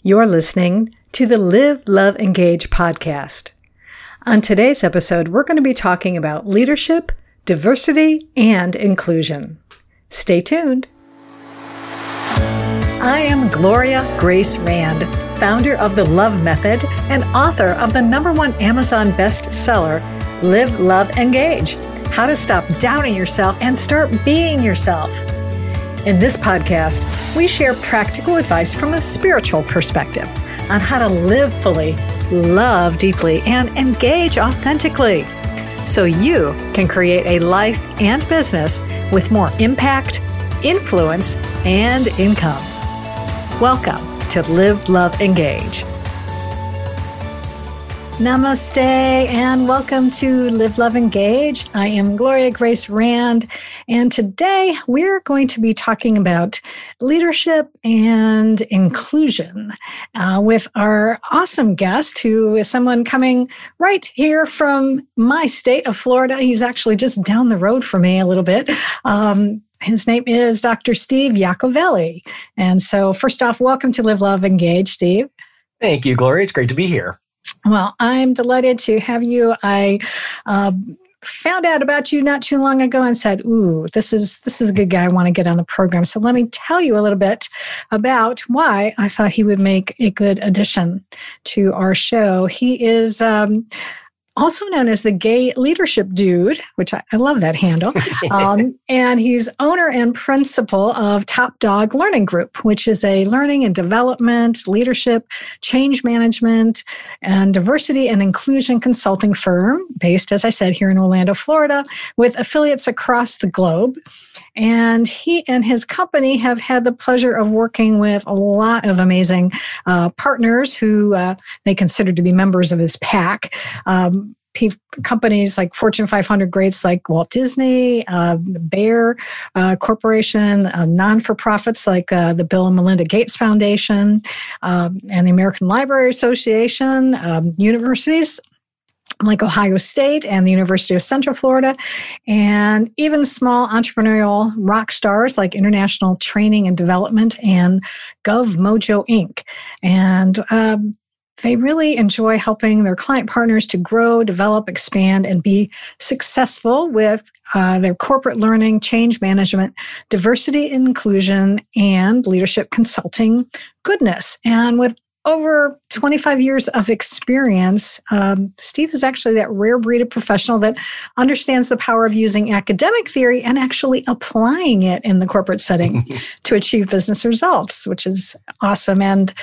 You're listening to the Live, Love, Engage podcast. On today's episode, we're going to be talking about leadership, diversity, and inclusion. Stay tuned. I am Gloria Grace Rand, founder of The Love Method and author of the #1 Amazon bestseller, Live, Love, Engage: How to Stop Doubting Yourself and Start Being Yourself. In this podcast, we share practical advice from a spiritual perspective on how to live fully, love deeply, and engage authentically so you can create a life and business with more impact, influence, and income. Welcome to Live, Love, Engage. Namaste and welcome to Live, Love, Engage. I am Gloria Grace Rand, and today we're going to be talking about leadership and inclusion with our awesome guest, who is someone coming right here from my state of Florida. He's actually just down the road from me a little bit. His name is Dr. Steve Iacovelli. And so first off, welcome to Live, Love, Engage, Steve. Thank you, Gloria. It's great to be here. Well, I'm delighted to have you. I found out about you not too long ago and said, ooh, this is a good guy I want to get on the program. So let me tell you a little bit about why I thought he would make a good addition to our show. He is also known as the Gay Leadership Dude, which I love that handle. And he's owner and principal of Top Dog Learning Group, which is a learning and development, leadership, change management, and diversity and inclusion consulting firm based, as I said, here in Orlando, Florida, with affiliates across the globe. And he and his company have had the pleasure of working with a lot of amazing partners who they consider to be members of his pack. Companies like Fortune 500 greats like Walt Disney, Bayer Corporation, non-for-profits like the Bill and Melinda Gates Foundation, and the American Library Association, universities like Ohio State and the University of Central Florida, and even small entrepreneurial rock stars like International Training and Development and GovMojo Inc. And they really enjoy helping their client partners to grow, develop, expand, and be successful with their corporate learning, change management, diversity, inclusion, and leadership consulting goodness. And with over 25 years of experience, Steve is actually that rare breed of professional that understands the power of using academic theory and actually applying it in the corporate setting to achieve business results, which is awesome. And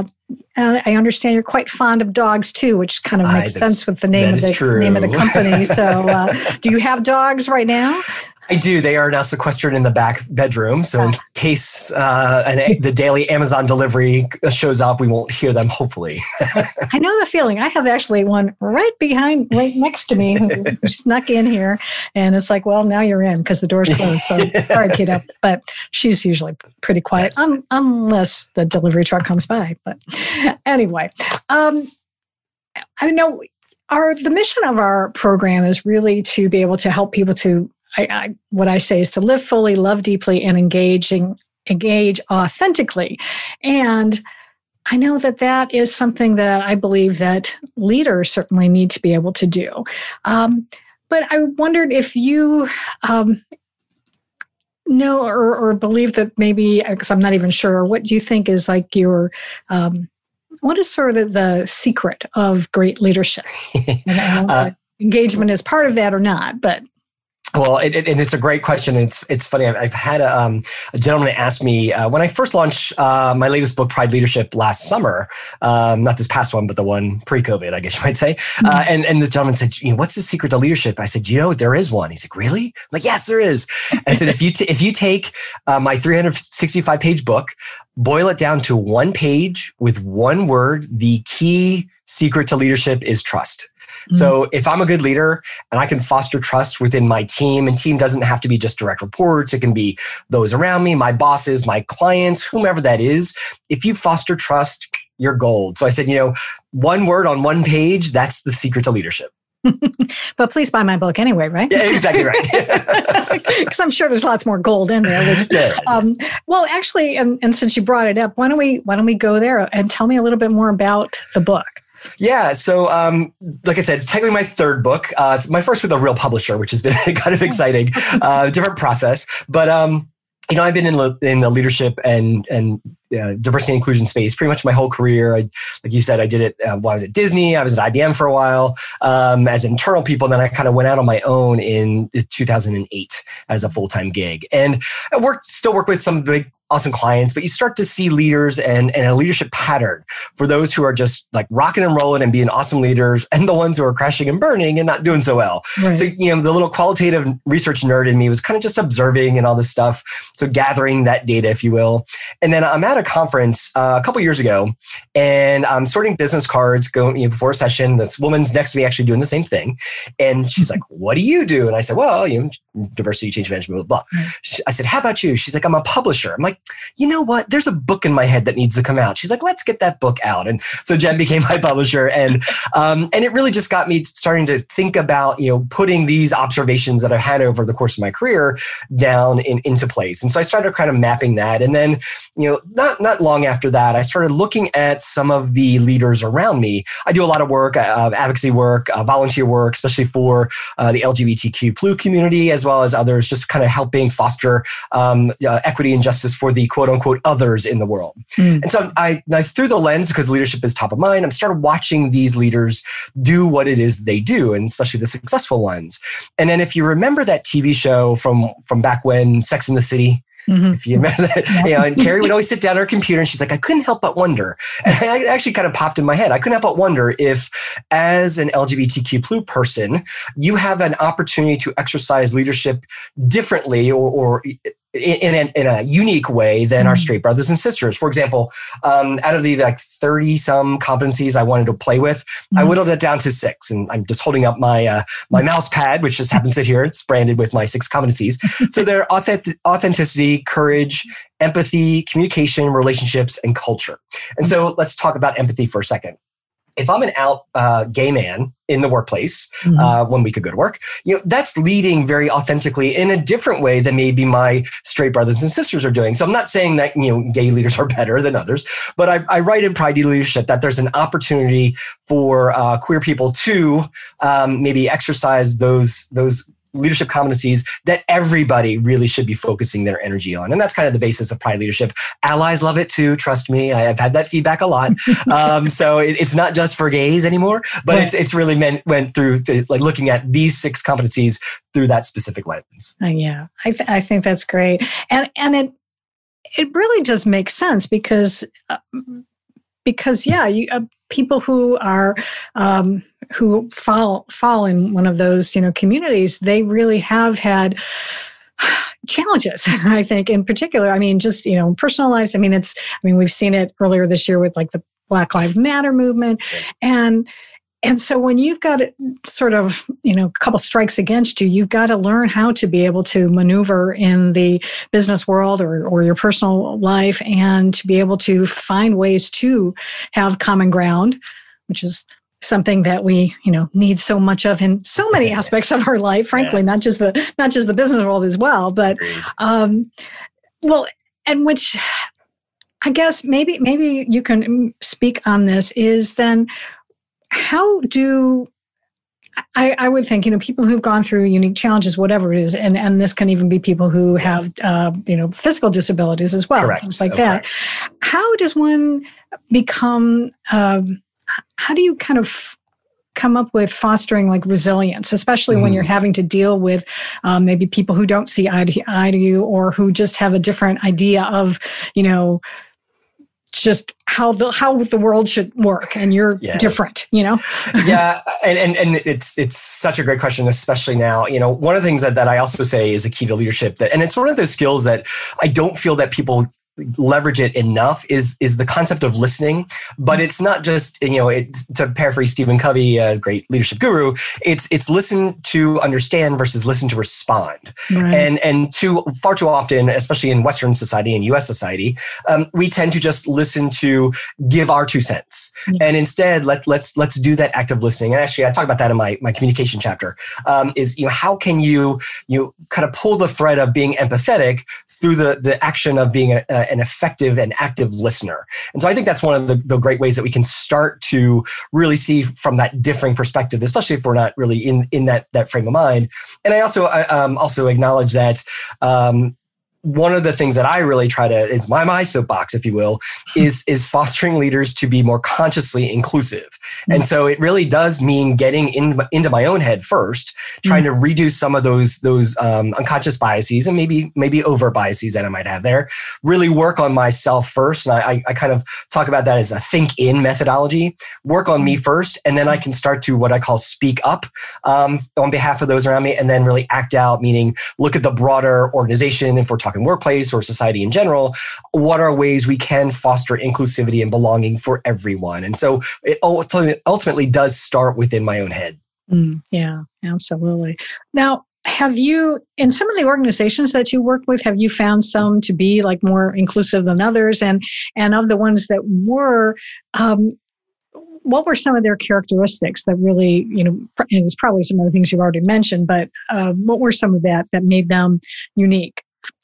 I understand you're quite fond of dogs too, which kind of makes sense with the name of the company. So, do you have dogs right now? I do. They are now sequestered in the back bedroom. So in case the daily Amazon delivery shows up, we won't hear them, hopefully. I know the feeling. I have actually one right next to me who snuck in here. And it's like, well, now you're in because the door's closed. So sorry, kiddo. But she's usually pretty quiet unless the delivery truck comes by. But anyway, I know the mission of our program is really to be able to help people to what I say is to live fully, love deeply, and engage authentically. And I know that is something that I believe that leaders certainly need to be able to do. But I wondered if you know or believe that maybe, because I'm not even sure, what do you think is like your what is sort of the secret of great leadership? Engagement is part of that or not, but well, and it's a great question. It's funny. I've had a gentleman ask me when I first launched my latest book, Pride Leadership, last summer. Not this past one, but the one pre-COVID, I guess you might say. And this gentleman said, "What's the secret to leadership?" I said, there is one. He's like, "Really?" I'm like, "Yes, there is." I said, if you take my 365-page book, boil it down to one page with one word, the key secret to leadership is trust. So if I'm a good leader and I can foster trust within my team, and team doesn't have to be just direct reports, it can be those around me, my bosses, my clients, whomever that is. If you foster trust, you're gold. So I said, one word on one page, that's the secret to leadership. But please buy my book anyway, right? Yeah, exactly right. Because I'm sure there's lots more gold in there. Well, actually, and since you brought it up, why don't we go there and tell me a little bit more about the book? Yeah. So, like I said, it's technically my third book. It's my first with a real publisher, which has been kind of exciting, different process. But, I've been in the leadership and diversity and inclusion space pretty much my whole career. Like you said, I did it while I was at Disney. I was at IBM for a while as internal people. And then I kind of went out on my own in 2008 as a full-time gig. And I still work with some big, awesome clients, but you start to see leaders and a leadership pattern for those who are just like rocking and rolling and being awesome leaders, and the ones who are crashing and burning and not doing so well. Right. So, the little qualitative research nerd in me was kind of just observing and all this stuff. So gathering that data, if you will. And then I'm at a conference a couple years ago, and I'm sorting business cards going before a session. This woman's next to me actually doing the same thing. And she's like, "What do you do?" And I said, "Well, diversity, change management, blah, blah." I said, "How about you?" She's like, "I'm a publisher." I'm like, "You know what? There's a book in my head that needs to come out." She's like, "Let's get that book out." And so Jen became my publisher, and it really just got me starting to think about putting these observations that I've had over the course of my career down into place. And so I started kind of mapping that, and then not long after that, I started looking at some of the leaders around me. I do a lot of work, advocacy work, volunteer work, especially for the LGBTQ+ community, as well as others, just kind of helping foster equity and justice for the quote unquote others in the world. And so I through the lens, because leadership is top of mind, I started watching these leaders do what it is they do, and especially the successful ones. And then if you remember that TV show from back when, Sex and the City, if you remember that, and Carrie would always sit down at her computer and she's like, "I couldn't help but wonder." And I actually kind of popped in my head. I couldn't help but wonder if, as an LGBTQ+ person, you have an opportunity to exercise leadership differently or in a unique way than our straight brothers and sisters. For example, out of the 30 some competencies I wanted to play with, I whittled it down to 6. And I'm just holding up my mouse pad, which just happens to sit here. It's branded with my 6 competencies. So they're authenticity, courage, empathy, communication, relationships, and culture. And so let's talk about empathy for a second. If I'm an out gay man in the workplace, when we could go to work, that's leading very authentically in a different way than maybe my straight brothers and sisters are doing. So I'm not saying that, gay leaders are better than others, but I write in Pride Leadership that there's an opportunity for queer people to maybe exercise those leadership competencies that everybody really should be focusing their energy on. And that's kind of the basis of Pride Leadership. Allies love it too. Trust me. I've had that feedback a lot. So it's not just for gays anymore, but right. it's really went through to looking at these 6 competencies through that specific lens. Yeah, I think that's great. And it really does make sense because people who are who fall in one of those communities, they really have had challenges. I think, in particular, just personal lives. We've seen it earlier this year with the Black Lives Matter movement, and so when you've got sort of, a couple strikes against you, you've got to learn how to be able to maneuver in the business world or your personal life, and to be able to find ways to have common ground, which is something that we, need so much of in so many aspects of our life, frankly, not just the business world as well, but, and which I guess maybe you can speak on this is then, how do I would think, people who've gone through unique challenges, whatever it is, and this can even be people who have, physical disabilities as well, correct. Things like that. How does one become, how do you kind of come up with fostering resilience, especially when you're having to deal with maybe people who don't see eye to you, or who just have a different idea of, just how the world should work, and you're different, Yeah. And it's such a great question, especially now. One of the things that I also say is a key to leadership, and it's one of those skills that I don't feel that people leverage it enough is the concept of listening. But it's not just, it's, to paraphrase Stephen Covey, a great leadership guru, it's listen to understand versus listen to respond. Right. And far too often, especially in Western society and US society, we tend to just listen to give our 2 cents. And instead, let's do that active listening. And actually, I talk about that in my communication chapter, is, how can you kind of pull the thread of being empathetic through the action of being an effective and active listener. And so I think that's one of the great ways that we can start to really see from that differing perspective, especially if we're not really in that frame of mind. And I also acknowledge that one of the things that I really try to, is my soapbox, if you will, is fostering leaders to be more consciously inclusive. And so it really does mean getting into my own head first, trying to reduce some of those unconscious biases and maybe over biases that I might have there. Really work on myself first. And I kind of talk about that as a think in methodology. Work on me first, and then I can start to what I call speak up on behalf of those around me, and then really act out, meaning look at the broader organization. If we're talking workplace or society in general, what are ways we can foster inclusivity and belonging for everyone? And so it ultimately does start within my own head. Yeah, absolutely. Now, have you, in some of the organizations that you work with, have you found some to be like more inclusive than others? And of the ones that were, what were some of their characteristics that really, and it's probably some of the things you've already mentioned, but what were some of that made them unique?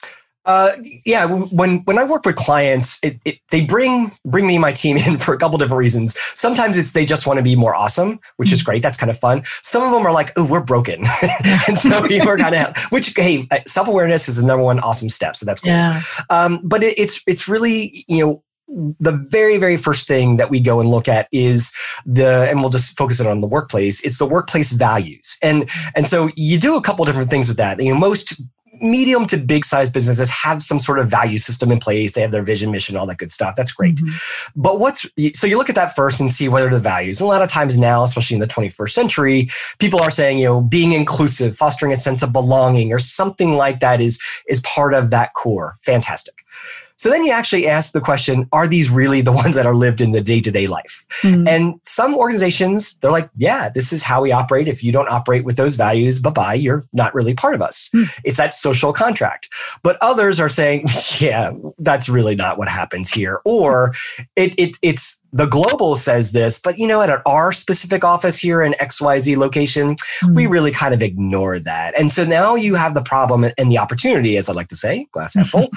When I work with clients, they bring me and my team in for a couple different reasons. Sometimes it's they just want to be more awesome, which is great. That's kind of fun. Some of them are like, oh, we're broken. And so we're kind of, which, hey, self-awareness is the number one awesome step. So that's cool. Yeah. But it's really, the very, very first thing that we go and look at is and we'll just focus it on the workplace. It's the workplace values. And so you do a couple different things with that. Most medium to big size businesses have some sort of value system in place. They have their vision, mission, all that good stuff. That's great. But so you look at that first and see what are the values. And a lot of times now, especially in the 21st century, people are saying, being inclusive, fostering a sense of belonging or something like that is part of that core. Fantastic. So then you actually ask the question, are these really the ones that are lived in the day-to-day life? And some organizations, they're like, yeah, this is how we operate. If you don't operate with those values, bye-bye, you're not really part of us. It's that social contract. But others are saying, yeah, that's really not what happens here. Or it's the global says this, but at our specific office here in XYZ location, we really kind of ignore that. And so now you have the problem and the opportunity, as I like to say, glass half full,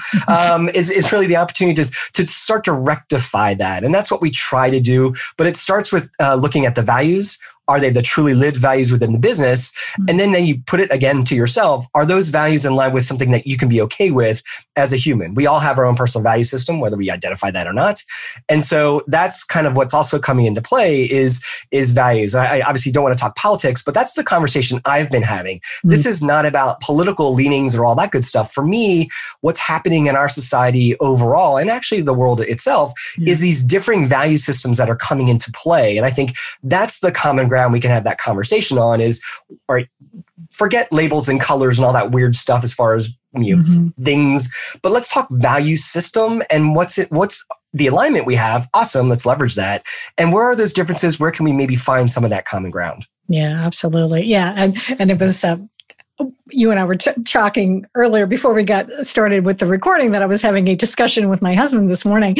is really the opportunity to start to rectify that. And that's what we try to do. But it starts with looking at the values. Are they the truly lived values within the business? And then you put it again to yourself. Are those values in line with something that you can be okay with as a human? We all have our own personal value system, whether we identify that or not. And so that's kind of what's also coming into play is values. I obviously don't want to talk politics, but that's the conversation I've been having. This is not about political leanings or all that good stuff. For me, what's happening in our society overall, and actually the world itself, is these differing value systems that are coming into play. And I think that's the common ground we can have that conversation on is, all right, forget labels and colors and all that weird stuff as far as things, but let's talk value system and what's the alignment we have. Awesome. Let's leverage that. And where are those differences? Where can we maybe find some of that common ground? Yeah, absolutely. Yeah. And it was, you and I were talking earlier before we got started with the recording that I was having a discussion with my husband this morning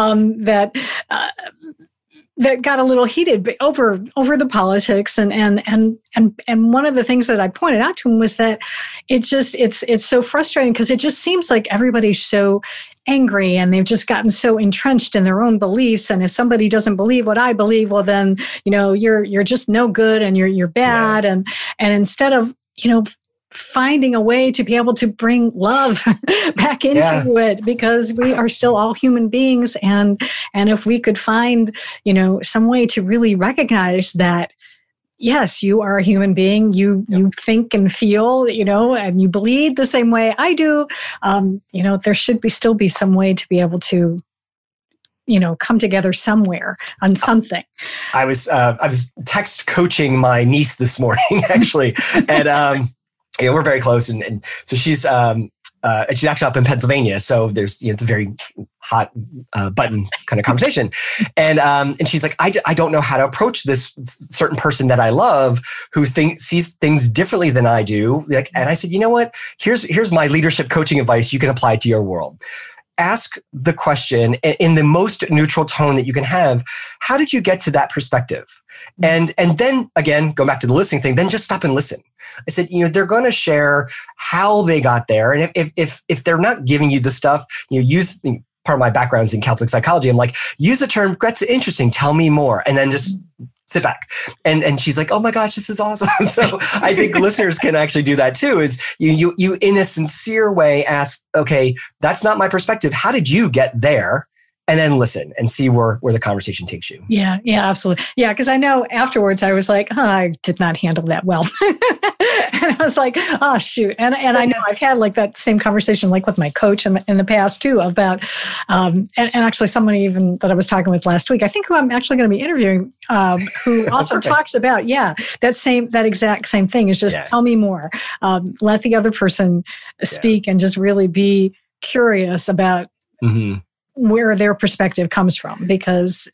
that got a little heated over the politics, and one of the things that I pointed out to him was that it's so frustrating because it just seems like everybody's so angry and they've just gotten so entrenched in their own beliefs. And if somebody doesn't believe what I believe, well then you're just no good and you're bad. Yeah. And instead of finding a way to be able to bring love back into it, because we are still all human beings. And if we could find, some way to really recognize that, yes, you are a human being, you think and feel, and you bleed the same way I do, there should still be some way to be able to come together somewhere on something. I was text coaching my niece this morning, actually. And, we're very close. And so she's actually up in Pennsylvania. So there's, it's a very hot button kind of conversation. And she's like, I don't know how to approach this certain person that I love who sees things differently than I do. And I said, you know what? Here's my leadership coaching advice. You can apply it to your world. Ask the question in the most neutral tone that you can have. How did you get to that perspective? And then again, go back to the listening thing, then just stop and listen. I said, they're going to share how they got there. And if they're not giving you the stuff, use part of my background's in counseling psychology. I'm like, use the term, that's interesting. Tell me more. And then just sit back. And she's like, oh my gosh, this is awesome. So I think listeners can actually do that too, is you in a sincere way ask, okay, that's not my perspective. How did you get there? And then listen and see where the conversation takes you. Yeah, absolutely. Yeah, because I know afterwards I was like, I did not handle that well. And I was like, oh, shoot. And I know I've had like that same conversation like with my coach in the past too about, and actually someone even that I was talking with last week, I think who I'm actually going to be interviewing, who also talks about, that exact same thing is just tell me more. Let the other person speak and just really be curious about where their perspective comes from, because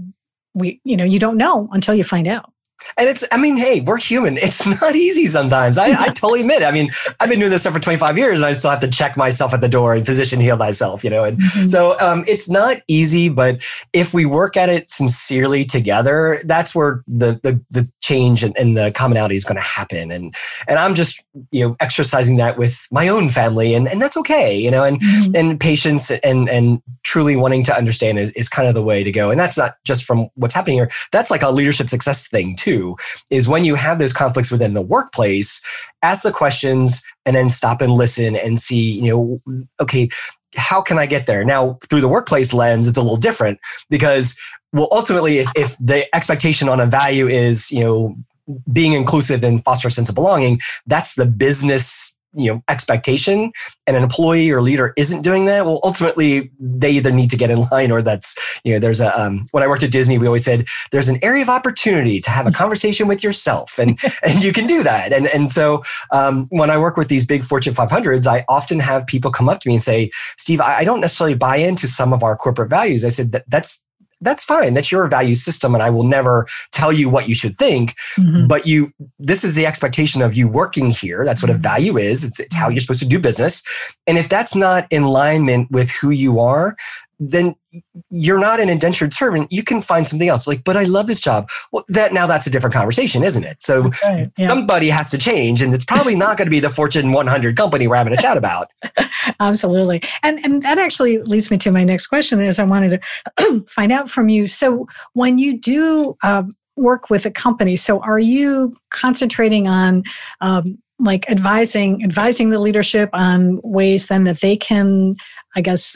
you don't know until you find out. And hey, we're human. It's not easy sometimes. I totally admit it. I've been doing this stuff for 25 years and I still have to check myself at the door and physician heal thyself, and so it's not easy, but if we work at it sincerely together, that's where the change and the commonality is going to happen. And I'm just, exercising that with my own family and that's okay, and patience and truly wanting to understand is kind of the way to go. And that's not just from what's happening here. That's like a leadership success thing too. Is when you have those conflicts within the workplace, ask the questions and then stop and listen and see, okay, how can I get there? Now, through the workplace lens, it's a little different because, ultimately, if the expectation on a value is, being inclusive and foster a sense of belonging, that's the business expectation, and an employee or leader isn't doing that, ultimately they either need to get in line or that's, there's when I worked at Disney, we always said there's an area of opportunity to have a conversation with yourself and you can do that. And so when I work with these big Fortune 500s, I often have people come up to me and say, Steve, I don't necessarily buy into some of our corporate values. I said, that's fine. That's your value system. And I will never tell you what you should think, but this is the expectation of you working here. That's what a value is. It's how you're supposed to do business. And if that's not in alignment with who you are, then you're not an indentured servant. You can find something else. Like, but I love this job. Well, that's a different conversation, isn't it? So somebody has to change, and it's probably not going to be the Fortune 100 company we're having a chat about. Absolutely. And that actually leads me to my next question is I wanted to find out from you. So when you do work with a company, so are you concentrating on like advising the leadership on ways then that they can, I guess,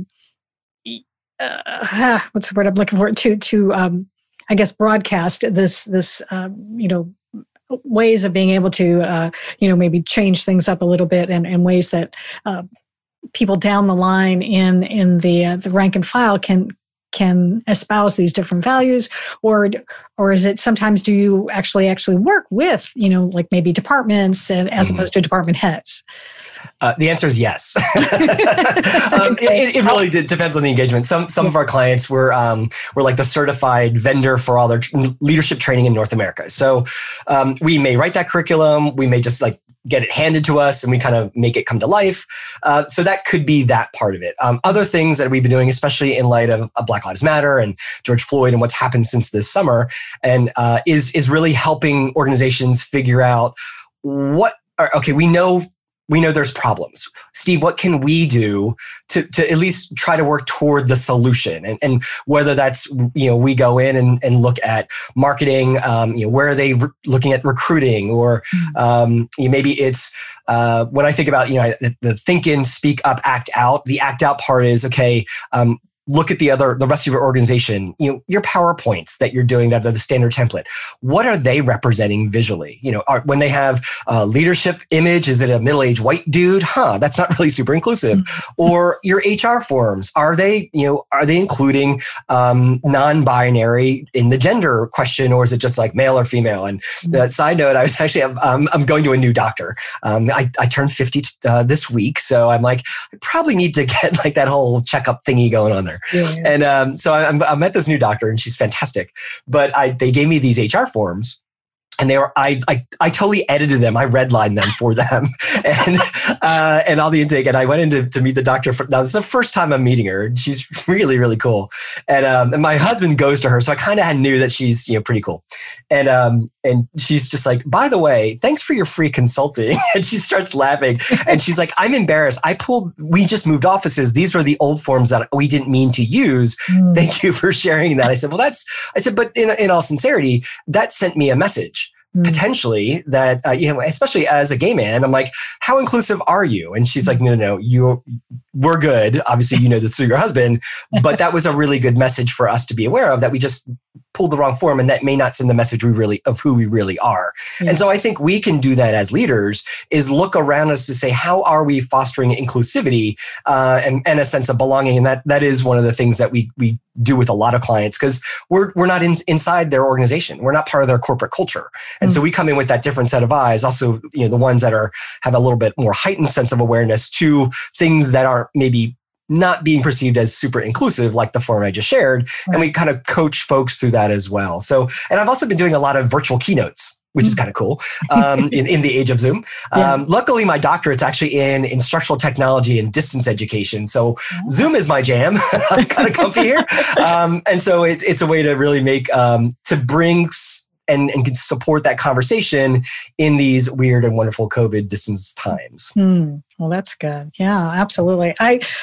what's the word I'm looking for, to I guess broadcast this ways of being able to maybe change things up a little bit and ways that people down the line in the rank and file can espouse these different values, or is it sometimes do you actually work with like maybe departments and as opposed to department heads? The answer is yes. It really depends on the engagement. Some of our clients were like the certified vendor for all their leadership training in North America. So we may write that curriculum. We may just like get it handed to us and we kind of make it come to life. So that could be that part of it. Other things that we've been doing, especially in light of Black Lives Matter and George Floyd and what's happened since this summer, and is really helping organizations figure out we know there's problems. Steve, what can we do to at least try to work toward the solution? And whether that's, we go in and look at marketing, where are they looking at recruiting, or maybe it's when I think about, the think in, speak up, act out. The act out part is, okay, look at the rest of your organization, your PowerPoints that you're doing that are the standard template. What are they representing visually? When they have a leadership image, is it a middle-aged white dude? That's not really super inclusive. Or your HR forms, are they including non-binary in the gender question, or is it just like male or female? And side note, I was actually I'm going to a new doctor. I turned 50 this week, so I'm like, I probably need to get like that whole checkup thingy going on there. Yeah. And so I met this new doctor, and she's fantastic. But they gave me these HR forms. And I totally edited them. I redlined them for them, and all the intake. And I went in to meet the doctor. Now this is the first time I'm meeting her. She's really, really cool. And my husband goes to her, so I kind of knew that she's pretty cool. And she's just like, by the way, thanks for your free consulting. And she starts laughing, and she's like, I'm embarrassed. We just moved offices. These were the old forms that we didn't mean to use. Thank you for sharing that. I said, but in all sincerity, that sent me a message. Potentially that, especially as a gay man, I'm like, how inclusive are you? And she's like, no, we're good. Obviously, this through your husband, but that was a really good message for us to be aware of, that we just pulled the wrong form, and that may not send the message of who we really are. Yeah. And so I think we can do that as leaders, is look around us to say, how are we fostering inclusivity and a sense of belonging? And that is one of the things that we do with a lot of clients, because we're not inside their organization. We're not part of their corporate culture. And so we come in with that different set of eyes. Also, the ones that have a little bit more heightened sense of awareness to things that are maybe not being perceived as super inclusive, like the form I just shared. Right. And we kind of coach folks through that as well. So, and I've also been doing a lot of virtual keynotes, which is kind of cool in the age of Zoom. Yes. Luckily, my doctorate's actually in instructional technology and distance education. So Zoom is my jam. I'm kind of comfy here. And so it's a way to really make, to bring and support that conversation in these weird and wonderful COVID distance times. Well, that's good. Yeah, absolutely.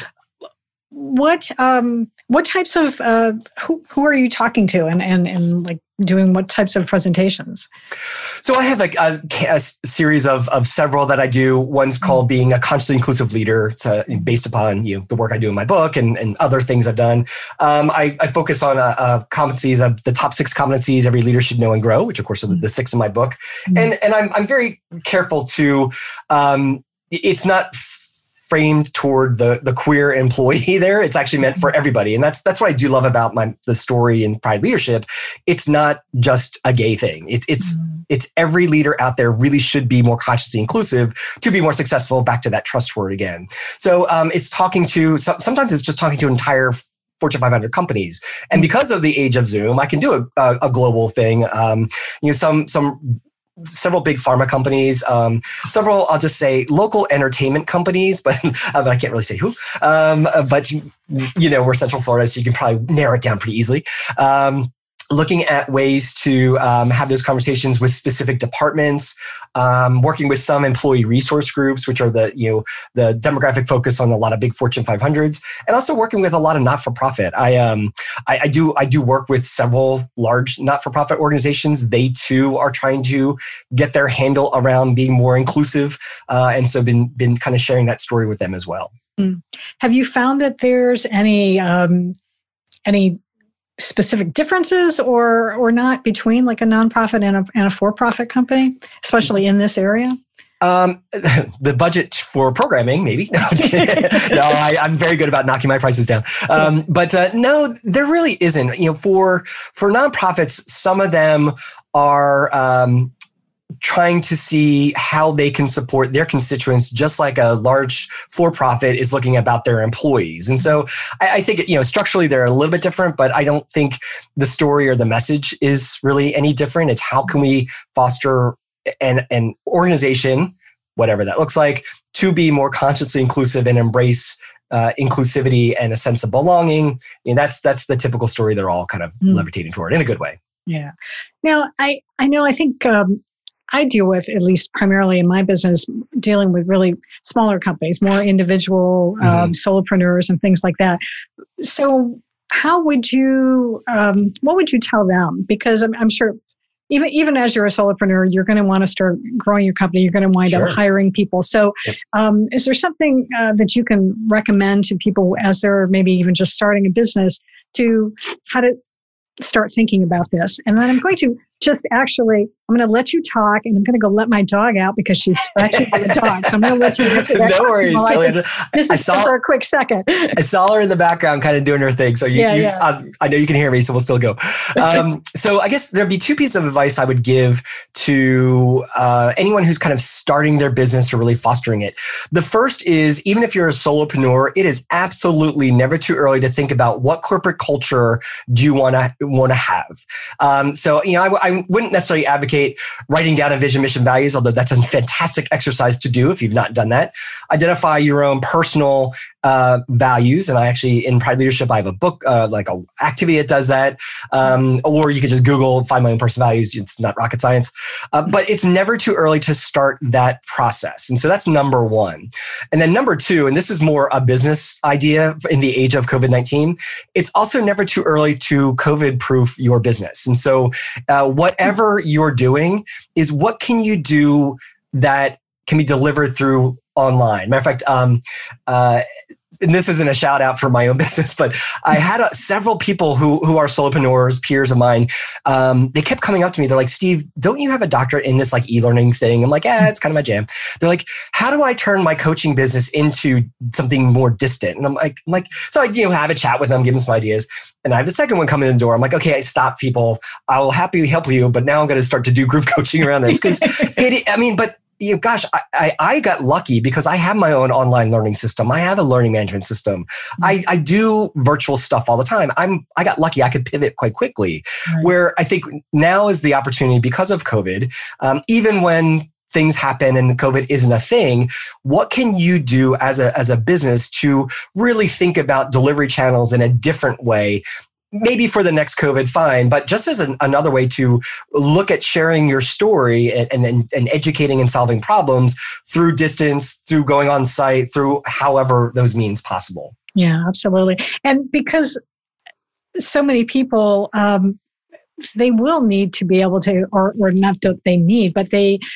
What types of who are you talking to and like doing what types of presentations? So I have a series of several that I do. One's called Being a Consciously Inclusive Leader. It's based upon the work I do in my book and other things I've done. I focus on competencies of the top 6 competencies every leader should know and grow, which of course are the 6 in my book. And I'm very careful to it's not framed toward the queer employee there. It's actually meant for everybody. And that's what I do love about the story in Pride Leadership. It's not just a gay thing. It's every leader out there really should be more consciously inclusive to be more successful. Back to that trust word again. So it's talking to, sometimes it's just talking to entire Fortune 500 companies. And because of the age of Zoom, I can do a global thing. Several big pharma companies, several, I'll just say, local entertainment companies, but I can't really say who. But we're Central Florida, so you can probably narrow it down pretty easily. Looking at ways to have those conversations with specific departments, working with some employee resource groups, which are the demographic focus on a lot of big Fortune 500s, and also working with a lot of not-for-profit. I do work with several large not-for-profit organizations. They too are trying to get their handle around being more inclusive, and so been kind of sharing that story with them as well. Have you found that there's any specific differences or not between like a nonprofit and a for-profit company, especially in this area? The budget for programming, maybe. No, I'm very good about knocking my prices down. But no, there really isn't. For nonprofits, some of them are trying to see how they can support their constituents, just like a large for-profit is looking about their employees. And so I think, structurally they're a little bit different, but I don't think the story or the message is really any different. It's how can we foster an organization, whatever that looks like, to be more consciously inclusive and embrace inclusivity and a sense of belonging. That's the typical story they're all kind of levitating toward in a good way. Yeah. Now, I think I deal with, at least primarily in my business, dealing with really smaller companies, more individual solopreneurs and things like that. So how would you, what would you tell them? Because I'm sure even as you're a solopreneur, you're going to want to start growing your company. You're going to wind up hiring people. So is there something that you can recommend to people as they're maybe even just starting a business to how to start thinking about this? And then I'm going to I'm going to let you talk, and I'm going to go let my dog out because she's scratching for the dog. So I'm going to let you answer that No worries, Just for a quick second. I saw her in the background kind of doing her thing. So I know you can hear me, so we'll still go. So I guess there'd be two pieces of advice I would give to anyone who's kind of starting their business or really fostering it. The first is, even if you're a solopreneur, it is absolutely never too early to think about what corporate culture do you want to have. So, I wouldn't necessarily advocate writing down a vision, mission, values, although that's a fantastic exercise to do if you've not done that. Identify your own personal values. And I actually, in Pride Leadership, I have a book, like an activity that does that. Or you could just Google, find my own personal values. It's not rocket science. But it's never too early to start that process. And so that's number one. And then number two, and this is more a business idea in the age of COVID-19, it's also never too early to COVID-proof your business. And so whatever you're doing is, what can you do that can be delivered through online? Matter of fact, and this isn't a shout out for my own business, but I had several people who are solopreneurs, peers of mine. They kept coming up to me. They're like, Steve, don't you have a doctorate in this like e-learning thing? I'm like, it's kind of my jam. They're like, how do I turn my coaching business into something more distant? And I'm like, so I have a chat with them, give them some ideas. And I have the second one coming in the door. I'm like, okay, I stop, people. I will happily help you, but now I'm going to start to do group coaching around this because I got lucky because I have my own online learning system. I have a learning management system. I do virtual stuff all the time. I got lucky. I could pivot quite quickly. Right. Where I think now is the opportunity because of COVID, even when things happen and COVID isn't a thing, what can you do as a business to really think about delivery channels in a different way? Maybe for the next COVID, fine, but just as another way to look at sharing your story and educating and solving problems through distance, through going on site, through however those means possible. Yeah, absolutely. And because so many people, they will need to be able to, or not that they need, but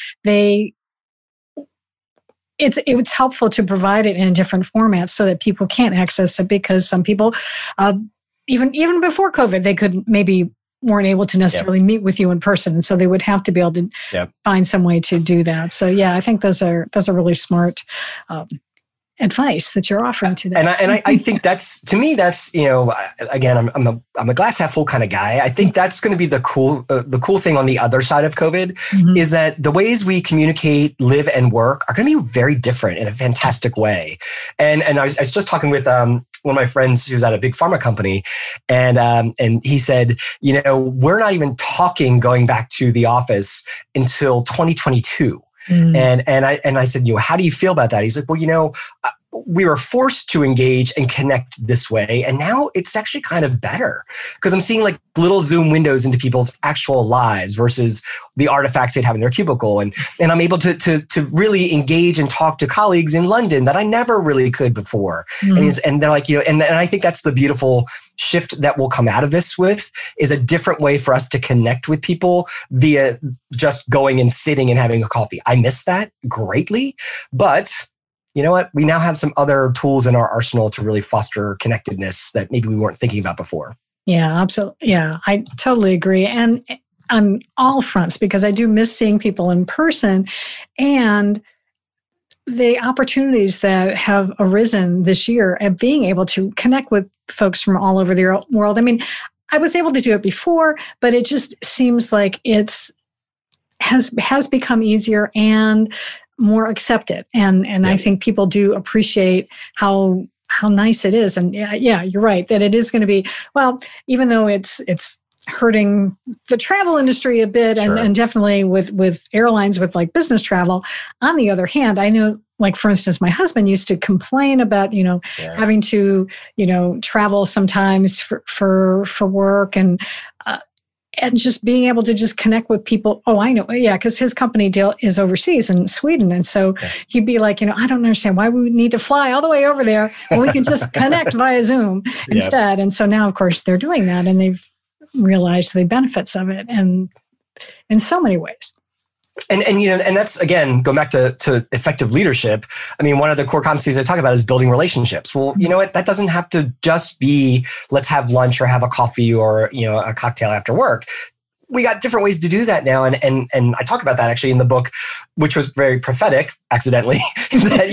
it's helpful to provide it in a different format so that people can't access it, because some people, even before COVID, they weren't able to necessarily meet with you in person. And so they would have to be able to find some way to do that. So I think those are really smart advice that you're offering today. And I think that's, to me, that's, again, I'm a glass half full kind of guy. I think that's going to be the cool thing on the other side of COVID is that the ways we communicate, live, and work are going to be very different in a fantastic way. And I was just talking with one of my friends who's at a big pharma company, and he said, we're not even talking going back to the office until 2022. And I said, how do you feel about that? He's like, well, we were forced to engage and connect this way. And now it's actually kind of better because I'm seeing like little Zoom windows into people's actual lives versus the artifacts they'd have in their cubicle. And I'm able to really engage and talk to colleagues in London that I never really could before. And they're like, and I think that's the beautiful shift that will come out of this is a different way for us to connect with people via just going and sitting and having a coffee. I miss that greatly, but you know what? We now have some other tools in our arsenal to really foster connectedness that maybe we weren't thinking about before. Yeah, absolutely. Yeah, I totally agree. And on all fronts, because I do miss seeing people in person, and the opportunities that have arisen this year of being able to connect with folks from all over the world. I mean, I was able to do it before, but it just seems like has become easier and more accepted. And I think people do appreciate how nice it is. And yeah, you're right that it is going to be, well, even though it's hurting the travel industry a bit, and definitely with airlines, with like business travel. On the other hand, I know, like, for instance, my husband used to complain about, having to, travel sometimes for work and just being able to just connect with people. Oh, I know. Yeah. Because his company is overseas in Sweden. And so he'd be like, I don't understand why we would need to fly all the way over there when we can just connect via Zoom instead. And so now, of course, they're doing that, and they've realized the benefits of it. And in so many ways. And you know, and that's, again, going back to effective leadership. I mean, one of the core competencies I talk about is building relationships. Well, you know what? That doesn't have to just be, let's have lunch or have a coffee or, you know, a cocktail after work. We got different ways to do that now. And I talk about that actually in the book, which was very prophetic, accidentally, that,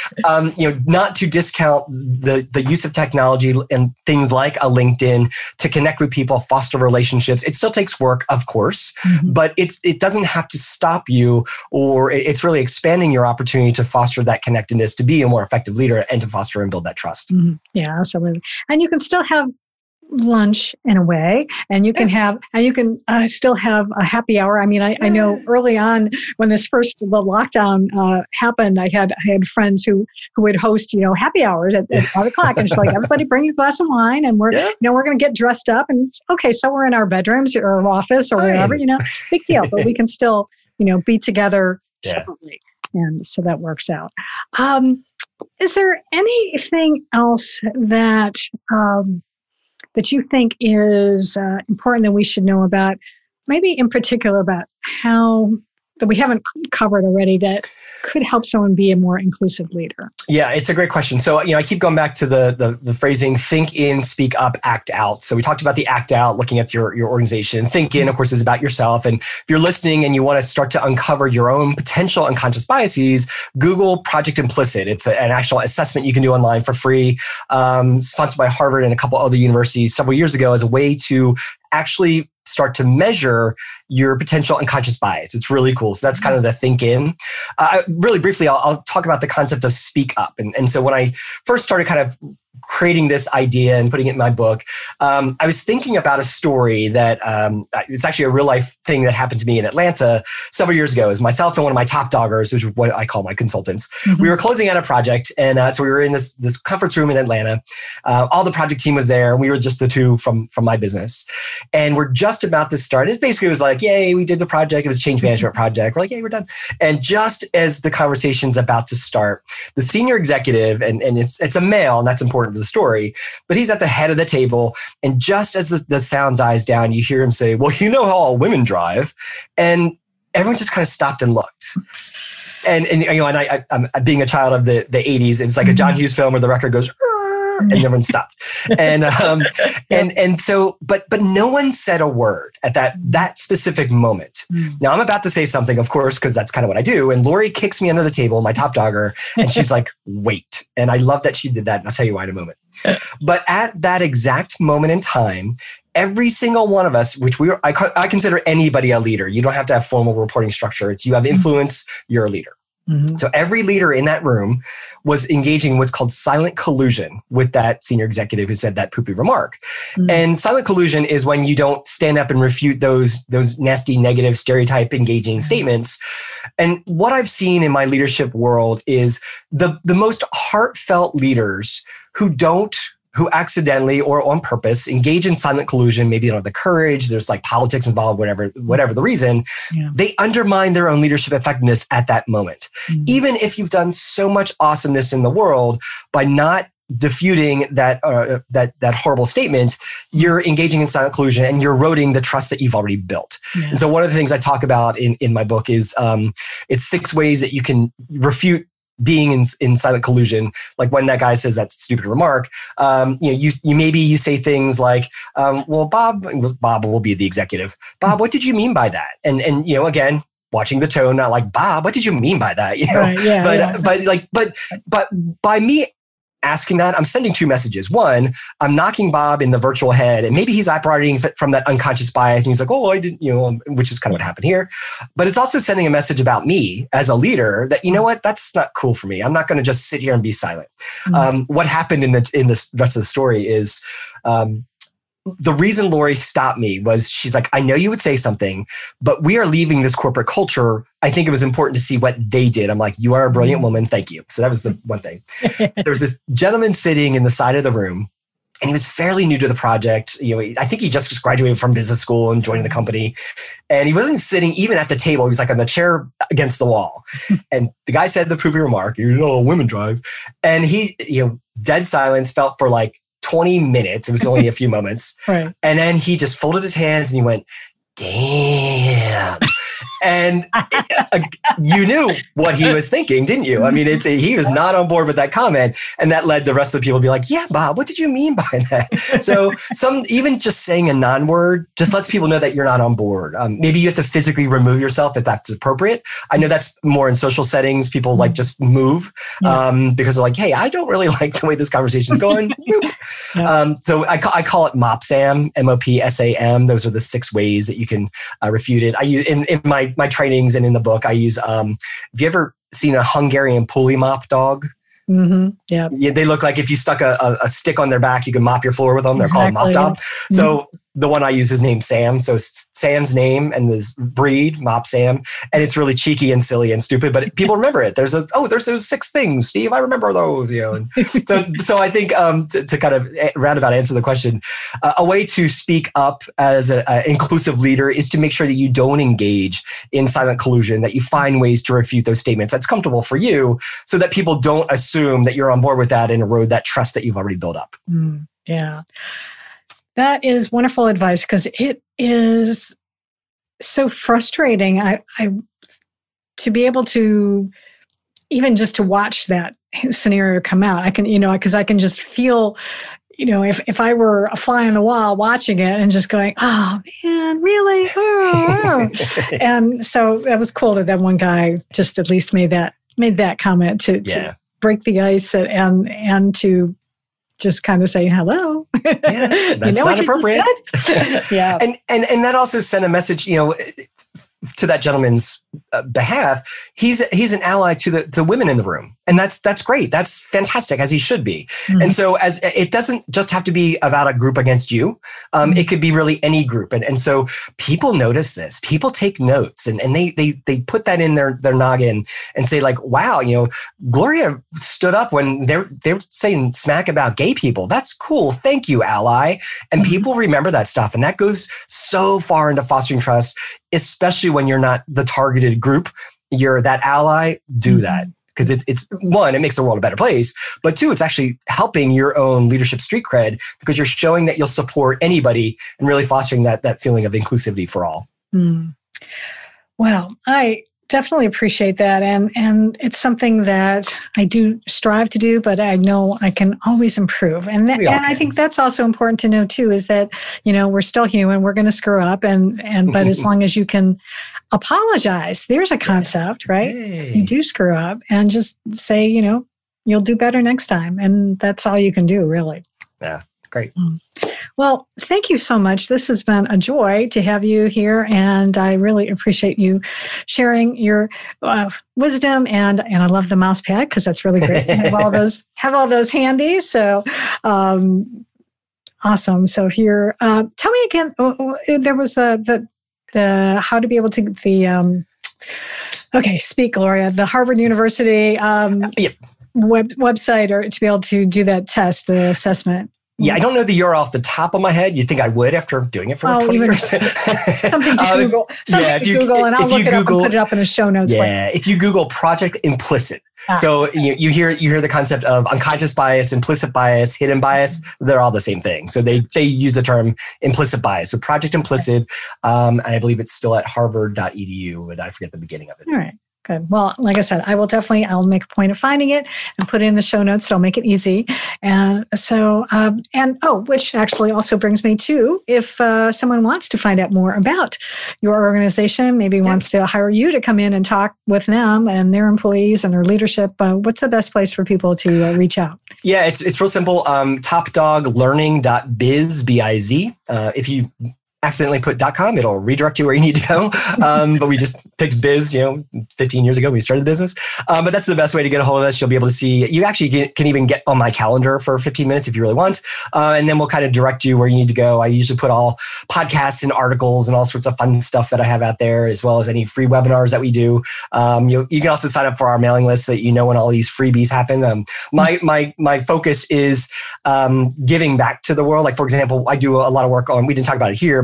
not to discount the use of technology and things like a LinkedIn to connect with people, foster relationships. It still takes work, of course, but it doesn't have to stop you, or it's really expanding your opportunity to foster that connectedness, to be a more effective leader and to foster and build that trust. Yeah, absolutely. And you can still have lunch in a way, and you can still have a happy hour. I mean, I know early on when the lockdown happened, I had friends who would host, happy hours at 5:00, and it's like, everybody bring a glass of wine, and we're going to get dressed up, and it's, okay, so we're in our bedrooms or our office or wherever, big deal, but we can still, be together separately, and so that works out. Is there anything else that you think is important that we should know about, maybe in particular about how, that we haven't covered already, that could help someone be a more inclusive leader? Yeah, it's a great question. So, I keep going back to the phrasing, think in, speak up, act out. So we talked about the act out, looking at your organization. Think in, of course, is about yourself. And if you're listening and you want to start to uncover your own potential unconscious biases, Google Project Implicit. It's an actual assessment you can do online for free, sponsored by Harvard and a couple other universities several years ago, as a way to actually start to measure your potential unconscious bias. It's really cool. So that's kind of the think in. Really briefly, I'll talk about the concept of speak up. And so when I first started kind of creating this idea and putting it in my book, I was thinking about a story that it's actually a real life thing that happened to me in Atlanta several years ago. It was myself and one of my top doggers, which is what I call my consultants. We were closing out a project, and so we were in this conference room in Atlanta. All the project team was there, and we were just the two from my business. And we're just about to start. It basically was like, yay, we did the project. It was a change management project. We're like, yay, we're done. And just as the conversation's about to start, the senior executive, and it's a male, and that's important to the story, but he's at the head of the table. And just as the sound dies down, you hear him say, well, you know how all women drive. And everyone just kind of stopped and looked. And I'm being a child of the 80s, it was like a John Hughes film where the record goes, and everyone stopped. And so, but no one said a word at that specific moment. Now I'm about to say something, of course, because that's kind of what I do. And Lori kicks me under the table, my top dogger, and she's like, wait. And I love that she did that. And I'll tell you why in a moment. But at that exact moment in time, every single one of us, which I consider anybody a leader. You don't have to have formal reporting structure. It's you have influence, you're a leader. So every leader in that room was engaging in what's called silent collusion with that senior executive who said that poopy remark. And silent collusion is when you don't stand up and refute those nasty, negative, stereotype engaging statements. And what I've seen in my leadership world is the most heartfelt leaders who accidentally or on purpose engage in silent collusion. Maybe they don't have the courage. There's like politics involved, whatever the reason. They undermine their own leadership effectiveness at that moment. Even if you've done so much awesomeness in the world, by not diffusing that horrible statement, you're engaging in silent collusion and you're eroding the trust that you've already built. And so one of the things I talk about in my book is it's 6 ways that you can refute being in silent collusion. Like when that guy says that stupid remark, you say things like, well, Bob will be the executive. Bob, what did you mean by that? And again, watching the tone, not like, Bob, what did you mean by that? Right, but by me asking that, I'm sending 2 messages. One, I'm knocking Bob in the virtual head, and maybe he's operating from that unconscious bias, and he's like, oh, I didn't, which is kind of what happened here. But it's also sending a message about me as a leader that, you know what, that's not cool for me. I'm not going to just sit here and be silent. What happened in the rest of the story is, the reason Lori stopped me was she's like, I know you would say something, but we are leaving this corporate culture. I think it was important to see what they did. I'm like, you are a brilliant woman. Thank you. So that was the one thing. There was this gentleman sitting in the side of the room, and he was fairly new to the project. I think he just graduated from business school and joining the company. And he wasn't sitting even at the table. He was like on the chair against the wall. And the guy said the poopy remark, women drive. And he, dead silence, felt for like 20 minutes. It was only a few moments. Right. And then he just folded his hands and he went, damn. And you knew what he was thinking, didn't you? I mean, he was not on board with that comment. And that led the rest of the people to be like, yeah, Bob, what did you mean by that? So even just saying a non-word just lets people know that you're not on board. Maybe you have to physically remove yourself if that's appropriate. I know that's more in social settings. People like just move because they're like, hey, I don't really like the way this conversation is going. So I call it MOPSAM, MOPSAM. Those are the 6 ways that you can refute it. I use in my trainings and in the book, I use, have you ever seen a Hungarian pulley mop dog? Mm-hmm. Yeah. They look like if you stuck a stick on their back, you can mop your floor with them. They're called mop top. Yeah. So the one I use is named Sam. So Sam's name and this breed, Mop Sam. And it's really cheeky and silly and stupid, but people remember it. There's those 6 things, Steve. I remember those, you know. So I think to kind of roundabout answer the question, a way to speak up as an inclusive leader is to make sure that you don't engage in silent collusion, that you find ways to refute those statements that's comfortable for you so that people don't assume that you're on board with that and erode that trust that you've already built up. Yeah. That is wonderful advice because it is so frustrating. I to be able to even just to watch that scenario come out, I can, because I can just feel, if I were a fly on the wall watching it and just going, oh man, really? Oh. And so that was cool that one guy just at least made that comment to break the ice and to just kind of say hello. Yeah, that's not appropriate. Yeah, and that also sent a message, to that gentleman's behalf. He's an ally to women in the room, and that's great. That's fantastic, as he should be. Mm-hmm. And so, as it doesn't just have to be about a group against you. It could be really any group, and so people notice this. People take notes, and they put that in their noggin and say like, wow, Gloria stood up when they're saying smack about gay people. That's cool. Thank you, ally. And people remember that stuff, and that goes so far into fostering trust, especially when you're not the targeted group. You're that ally. Do that. Because it's one, it makes the world a better place, but 2, it's actually helping your own leadership street cred because you're showing that you'll support anybody and really fostering that feeling of inclusivity for all. Well, I definitely appreciate that. And it's something that I do strive to do, but I know I can always improve. And I think that's also important to know too, is that, we're still human, we're going to screw up but as long as you can apologize, there's a concept, right? Hey. You do screw up and just say, you'll do better next time. And that's all you can do, really. Yeah. Great. Well, thank you so much. This has been a joy to have you here, and I really appreciate you sharing your wisdom. And I love the mouse pad because that's really great to have all those handy. So awesome. So here, tell me again. There was the how to be able to speak, Gloria. The Harvard University website, or to be able to do that test assessment. Yeah, I don't know the URL off the top of my head. You'd think I would after doing it for 20 years. Something to Google. Google, and I'll look it up and put it up in the show notes. Yeah, if you Google Project Implicit. So you hear the concept of unconscious bias, implicit bias, hidden bias. They're all the same thing. So they use the term implicit bias. So Project Implicit, and I believe it's still at harvard.edu, but I forget the beginning of it. All right. Good. Well, like I said, I'll make a point of finding it and put it in the show notes. So I'll make it easy. And so, which actually also brings me to, if someone wants to find out more about your organization, maybe wants to hire you to come in and talk with them and their employees and their leadership, what's the best place for people to reach out? Yeah, it's real simple. Topdoglearning.biz, B-I-Z. If you accidentally put .com, it'll redirect you where you need to go. But we just picked biz, 15 years ago when we started the business. But that's the best way to get a hold of us. You'll be able to see, you actually can even get on my calendar for 15 minutes if you really want. And then we'll kind of direct you where you need to go. I usually put all podcasts and articles and all sorts of fun stuff that I have out there, as well as any free webinars that we do. You can also sign up for our mailing list so that you know when all these freebies happen. My focus is giving back to the world. Like, for example, I do a lot of work on, we didn't talk about it here, but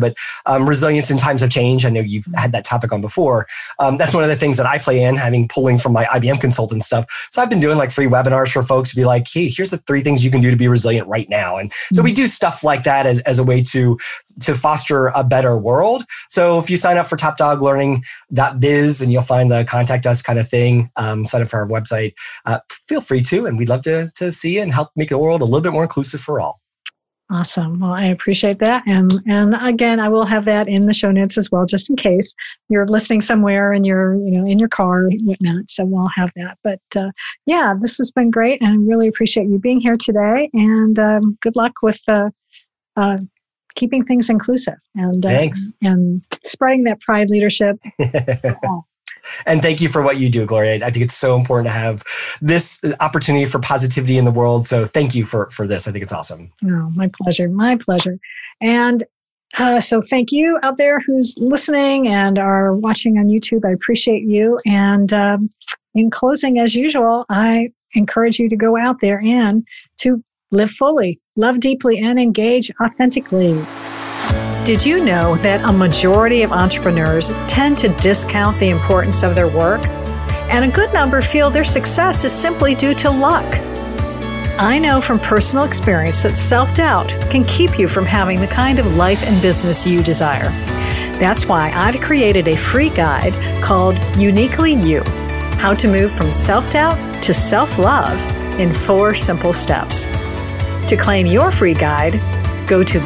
but resilience in times of change. I know you've had that topic on before. That's one of the things that I play in, pulling from my IBM consultant stuff. So I've been doing like free webinars for folks to be like, hey, here's the 3 things you can do to be resilient right now. And so we do stuff like that as a way to foster a better world. So if you sign up for topdoglearning.biz and you'll find the contact us kind of thing, sign up for our website, feel free to, and we'd love to see you and help make the world a little bit more inclusive for all. Awesome. Well, I appreciate that. And again, I will have that in the show notes as well, just in case you're listening somewhere and you're, in your car and whatnot. So we'll have that. But yeah, this has been great. And I really appreciate you being here today. And good luck with keeping things inclusive and spreading that pride leadership. And thank you for what you do, Gloria. I think it's so important to have this opportunity for positivity in the world. So thank you for this. I think it's awesome. Oh, my pleasure. My pleasure. And so thank you out there who's listening and are watching on YouTube. I appreciate you. And in closing, as usual, I encourage you to go out there and to live fully, love deeply, and engage authentically. Did you know that a majority of entrepreneurs tend to discount the importance of their work? And a good number feel their success is simply due to luck. I know from personal experience that self-doubt can keep you from having the kind of life and business you desire. That's why I've created a free guide called Uniquely You: How to Move from Self-Doubt to Self-Love in 4 simple steps. To claim your free guide, go to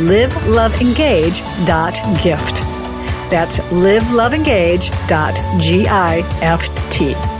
liveloveengage.gift. That's liveloveengage.gift.